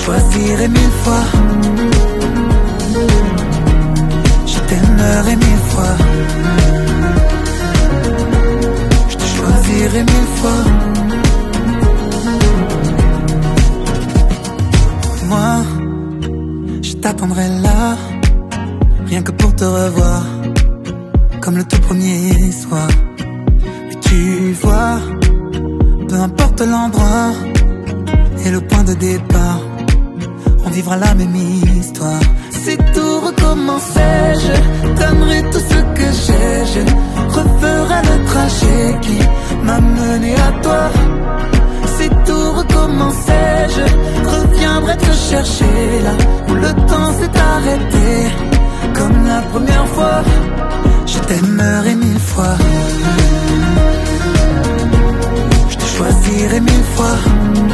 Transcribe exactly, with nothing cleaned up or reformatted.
choisirai mille fois. Je t'aimerai mille fois. Je te choisirai mille fois. Moi, je t'attendrai là, rien que pour te revoir, comme le tout premier soir. Mais tu vois, peu importe l'endroit et le point de départ, on vivra la même histoire. Si tout recommençait, je donnerai tout ce que j'ai. Je referai le trajet qui m'a mené à toi. Si tout recommençait, je reviendrai te chercher là où le temps s'est arrêté, comme la première fois. Je t'aimerai mille fois. Je te choisirai mille fois.